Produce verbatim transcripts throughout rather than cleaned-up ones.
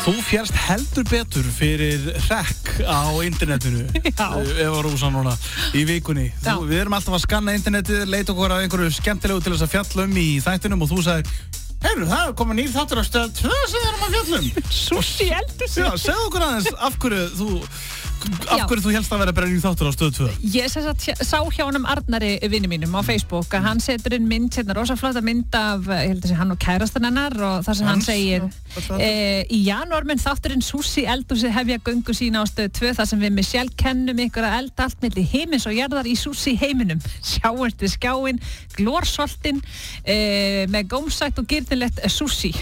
Þú fjærst heldur betur fyrir hrekk á internetinu, Eva Rósa núna, í vikunni. Þú, við erum alltaf að skanna internetið, leita okkur af einhverju skemmtilegu til þess að fjalla um í þættinum og þú sagðir, heyrðu, það er komið nýr þáttur á Stöð tvö sem við erum að fjalla um. Sushi eldhúsi. Já, segðu okkur aðeins af hverju þú... Af hverju þú helst að vera bara nýr þáttur á Stöð tvö? Ég sem sagt sá hjá honum Arnari vinni mínum á Facebook að hann setur inn mynd, hérna rosa flotta mynd af, ég held að sé hann og kærastan hennar og þar sem hann segir e, í janúar mun þátturinn Sushi eldhúsi hefja göngu sína á Stöð tvö þar sem við Michelle kennum ykkur að elda allt milli himins og jarðar í sushi heiminum. Sjáumst við skjáin, glórsoltin e, með gómsætt og girnilegt sushi.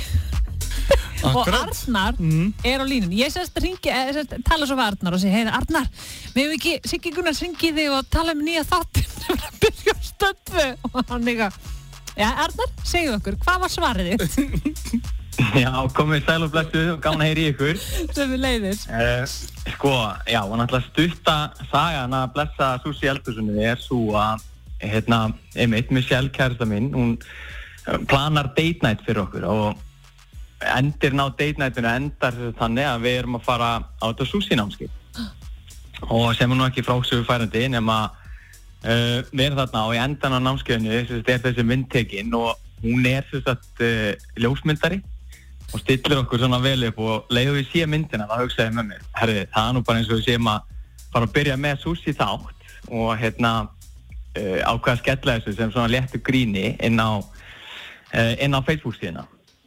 Og Arnar mm. er á línun. Ég sérst ringi, sérst, tala svo við Arnar og segi, heiði Arnar, við hefum ekki Siggi Gunnars ringið þig og tala um nýja þáttin sem er að byrja á Stöð tvö og hann eitthvað, já Arnar, segðu okkur, hvað var svarið þitt? Já, komið sæl og blessuð og gaman að heyra í ykkur. Sem við leiðis. Uh, sko, já, og náttúrulega stutta sagan að blessa Sushi eldhúsinu er svo að, hérna, einmitt, Michelle kærasta mín, hún planar date night fyrir okkur og endirinn á date nightinu endar þannig að við erum að fara á þetta sushi námskeið og sem er nú ekki frásögufærandi nema uh, við erum þarna og í endan á námskeiðinu er þessi myndtekin og hún er þess að uh, ljósmyndari og stillir okkur svona vel upp og leiðu við sé myndina þá hugsaði með mér, herri það er nú bara eins og við séum að fara að byrja með sushi þátt og hérna uh, ákveða að skella þessu sem svona léttu gríni inn á, uh, inn á Facebook síðuna.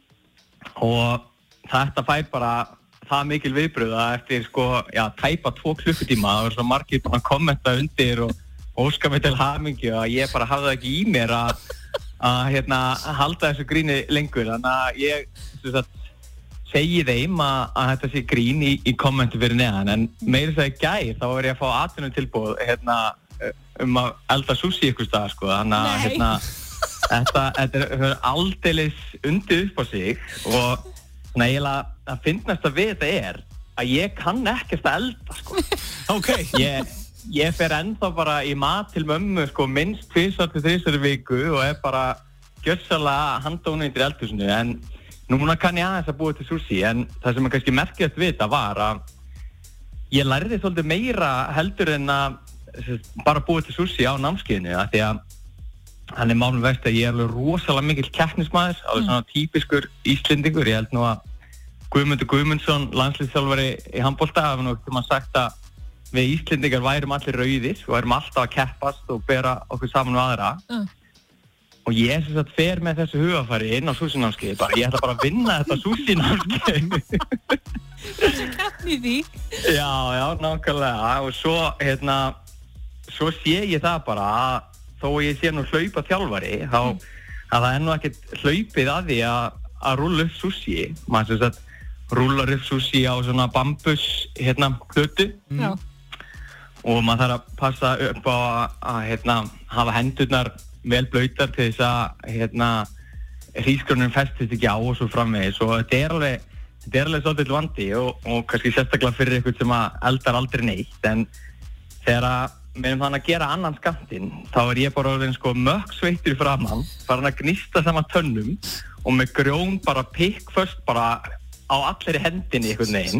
Og þetta fær bara það mikil viðbröða eftir sko, já, tæpa tvo klukkutíma. Það var svo margir bara að kommenta undir og óska mig til hamingju og ég bara hafði það ekki í mér að, að hérna, halda þessu gríni lengur. Þannig að ég sagt, segi þeim að, að þetta sé grín í, í kommentu fyrir neðan. En meira þess að í gær þá var ég að fá atvinnutilboð hérna, um að elda sushi ykkur stað. Sko. Þannig að hérna, Þetta, þetta er aldeilis undið upp á sig og svona eiginlega að finnast að við þetta er að ég kann ekkert að elda sko. Okay. Ég, ég fer ennþá bara í mat til mömmu sko minnst tvisvar til þrisvar í viku og er bara gjörsamlega handónundir í eldhúsinu en núna kann ég aðeins að búa til sushi en það sem er kannski merkilegt við þetta var að ég lærði svolítið meira heldur en að bara búa til sushi á námskeiðinu af því að hann er málum veist að ég er alveg rosalega mikill keppnismaður, alveg svona típiskur Íslendingur. Ég held nú að Guðmundur Guðmundsson, landsliðsþjálfari í handbolta, hafa nú ekkert mann sagt að við Íslendingar værum allir rauðir og værum alltaf að keppast og bera okkur saman með aðra. Mm. Og ég sem sagt fer með þessu hugafæri inn á sushi-námskeið, bara ég ætla bara að vinna þetta sushi-námskeið. Þessi keppni því? Já, já, nákvæmlega. Og svo, hérna, svo sé ég það bara að þó ég sé nú hlaupa þjálfari þá mm. að það er nú ekkert hlaupið að því að, að rúlla upp sushi maður sem sagt rúllar upp sushi á svona bambus hérna hlutu mm. og maður þarf að passa upp á að, að hérna hafa hendurnar vel blautar til þess að hérna hrísgrjónin festist ekki á og svo framvegis og þetta er alveg þetta er alveg svolítið vandi og, og kannski sérstaklega fyrir ykkur sem að eldar aldrei neitt en þegar að við erum þannig að gera annan skammtinn þá er ég bara orðinn sko möggsveittur í framan farin að gnista saman tönnum og með grjón bara pikkföst bara á allri hendinni einhvern veginn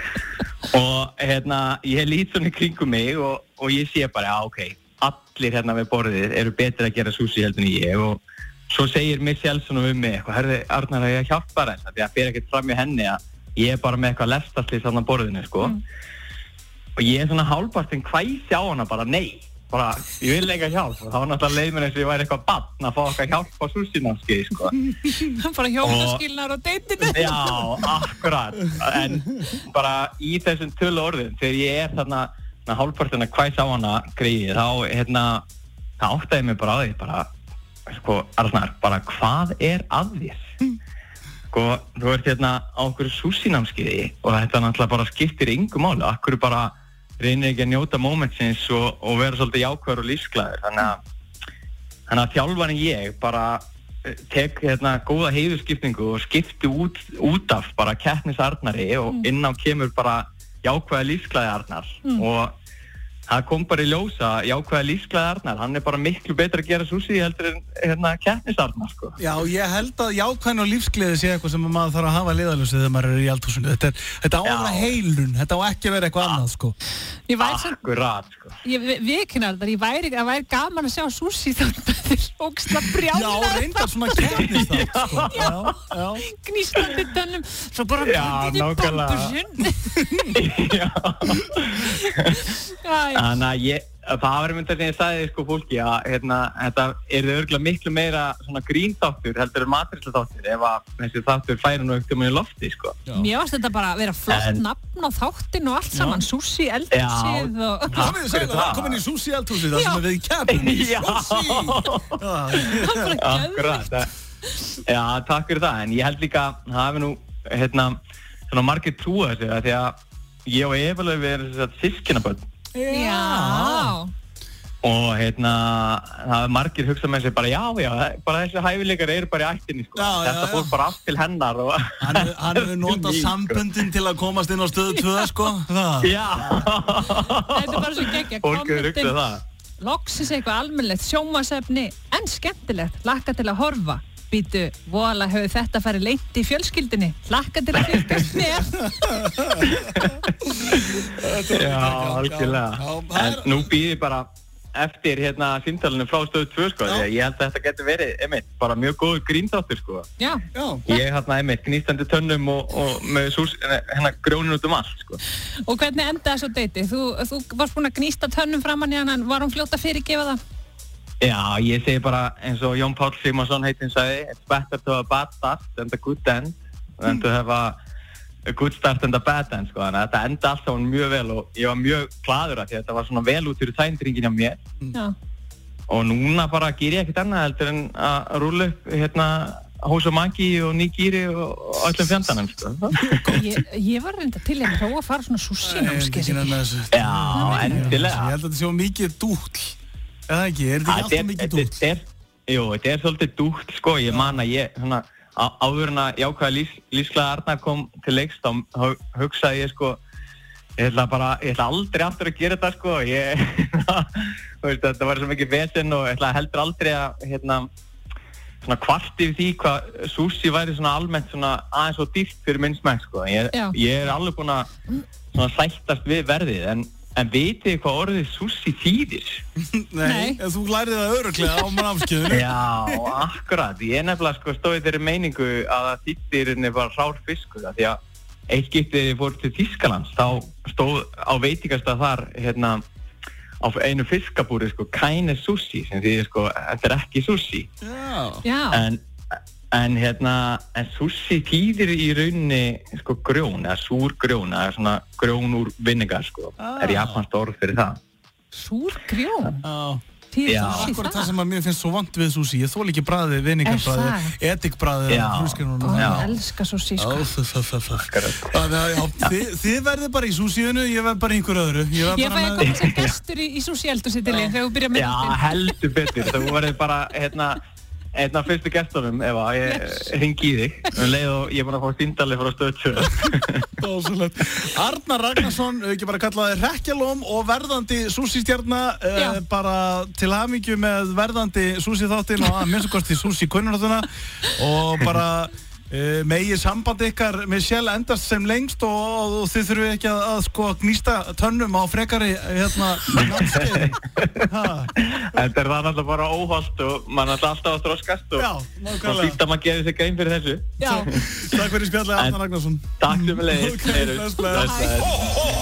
og hérna ég lít svona í kringum mig og, og ég sé bara já ok allir hérna við borðið eru betri að gera sushi heldur en ég og svo segir Michelle svona um mig eitthvað herði Arnar að ég hjálpa þess að ég fer ekkert fram í henni að ég er bara með eitthvað lestastlið saman borðinu sko mm. Og ég er svona hálfpartinn hvæsi á hana bara nei, bara ég vil eitthvað hjálp og þá var náttúrulega leið mér eins og ég væri eitthvað barn að fá eitthvað hjálp á sushi-námskeið sko. Bara hjónaskilnar á deitinu. Já, akkurat, en bara í þessum tölu orðum þegar ég er þarna hálfpartinn að hvæsi á hana greið þá hérna, þá áttaði ég mig bara á því bara, sko, Arnar, bara hvað er að þér? Sko, þú ert hérna á okkur sushi-námskeiði og þetta náttúrulega bara skiptir engu máli, akkur bara reynir ekki að njóta momentsins og, og vera svolítið jákvæður og lífsglæður. Þannig að, þannig að þjálfarinn ég bara tek hérna góða heiðurskiptingu og skipti út, út af bara keppnis Arnari og inn á kemur bara jákvæða lífsglæði Arnar mm. og það kom bara í ljósa jákvæða lífsglæði Arnar, hann er bara miklu betra að gera sushi heldur en hérna keppnis Arnar sko. Já, ég held að jákvæðin og lífsgleði sé eitthvað sem maður þarf að hafa liðaljósið þegar maður er í eldhúsinu. Þetta er, þetta á að vera heilun, þetta á ekki að vera eitthvað annað sko. Ég væri sem, Akkurat sko. Ég viðkynnar þetta, ég væri, það væri gaman að sjá sushi þannig að þeir ógstlega brjálar. Já, reyndar svona keppnis það sko. Já, já. Gnístandi tönnum, svo bara Þannig að ég, það var myndið sem ég sagði sko fólki að hérna, þetta er örgulega miklu meira svona grínþáttur heldur en matreiðsluþáttur ef að þessi þáttur færi nú ekkert um í lofti sko. Já. Mér varst þetta bara að vera flott en, nafn á þáttin og allt saman, sushi eldhúsið og... Komið þið segja, komin í sushi eldhúsið það sem við keppum í sushi. Akkurat. Já, takk fyrir það, en ég held líka að það hefði nú, hérna, svona margir trúa þessu að því að ég og Eva við erum þess að sískinabörn. Já. Og hérna, það er margir hugsað með sig bara já, já, bara þessi hæfileikar eru bara í ættinni sko. Já, þetta fór bara allt til hennar og... Hann hefur notað samböndin til að komast inn á stöðu tvö, sko. Það. Já. Þetta er bara svo geggja. Fólk hefur hugsað það. Loksins eitthvað almennilegt, sjónvarpsefni, en skemmtilegt, hlakka til að horfa. Býtu, voðalega hefur þetta farið lengt í fjölskyldinni. Hlakka til að fylgjast með. Já, algjörlega. En nú býð ég bara eftir hérna símtalinu frá stöðu tvö sko. Ég held að þetta getur verið, einmitt, bara mjög góður grínþáttur sko. Já. Ég hérna, einmitt, gnýstandi tönnum og, og með sús, hérna grónin út um allt sko. Og hvernig endaði svo deiti? Þú, þú varst búin að gnýsta tönnum framan í hann, var hún fljótt að fyrirgefa það? Já, ég segi bara eins og Jón Páll Sigmarsson heitinn sagði, it's better to have a bad start and a good end than to have a, a good start and a bad end sko. Þannig að þetta enda allt saman mjög vel og ég var mjög glaður að því að þetta var svona vel út fyrir tændringin hjá mér. Já. Og núna bara ger ég ekkert annað heldur en að rúlla upp hérna Hosomaki og Nigiri og öllum fjandanum sko. Ég, ég var reynda til að prófa að fara svona sushi-námskeið. Já, endilega. Ég held að þetta sé mikið dúll. Eða ekki, er þetta ekki alltaf mikið dútt? Jú, þetta er svolítið dútt, sko, ég man að ég, svona, áður en að jákvæða lís, lífsglæði Arnar kom til leiks, þá hugsaði ég, sko, ég ætla bara, ég ætla aldrei aftur að gera þetta, sko, ég, þú veist, þetta var svo mikið vesen og ég ætla heldur aldrei að, hérna, svona kvart yfir því hvað sushi væri svona almennt svona aðeins og dýrt fyrir minn smekk, sko, ég, ég er alveg búin að, svona, sættast við verðið, en En vitið þið hvað orðið sushi þýðir? Nei, en þú lærið það örugglega á námskeiðinu. Já, akkurat. Ég er nefnilega sko stóð í þeirri meiningu að það þýddir bara hrár fiskur. Því að eitt skiptið þegar ég fór til Þýskalands, þá stóð á veitingastað þar hérna á einu fiskabúri sko keine sushi, sem þýðir sko þetta er ekki sushi. Já. Já. En En hérna, en sushi þýðir í rauninni sko grjón, eða súr grjón, eða svona grjón úr vinegar sko. Það ah. er japanskt orð fyrir það. Súr grjón? Já. Það er akkurat það sem að mér finnst svo vant við sushi. Ég þól ekki bragðið, vinegarbræðið, edikbragðið eða fruskinunum. Já, ég elska sushi sko. Þannig að þið verðið bara í sushiðinu, ég verð bara í einhver öðru. Ég fæ að koma sem gestur í sushi eldhúsið til þig þegar þú byrjar með þetta. Já, heldur betur. Þú verður bara, hérna, einn af fyrstu gestunum, Eva, ég hringi í þig um leið og ég er búin að fá síndali frá stöð tvö. Dásalegt. Arnar Ragnarsson, ekki bara kallaði hrekkjalóm og verðandi sushi-stjarna, eh, bara til hamingju með verðandi sushi-þáttinn og að minnst kosti sushi-kunnunarþuna og bara Uh, megið samband ykkar með Shell endast sem lengst og, og, og þið þurfum ekki að, að sko gnýsta tönnum á frekari hérna námskeiði. Þetta er það náttúrulega bara óholt og mann er alltaf að þroskast og það fýtt að maður gerir sig grein fyrir þessu. Já. Takk fyrir spjallið, Arnar Ragnarsson. Takk fyrir mig leiðis.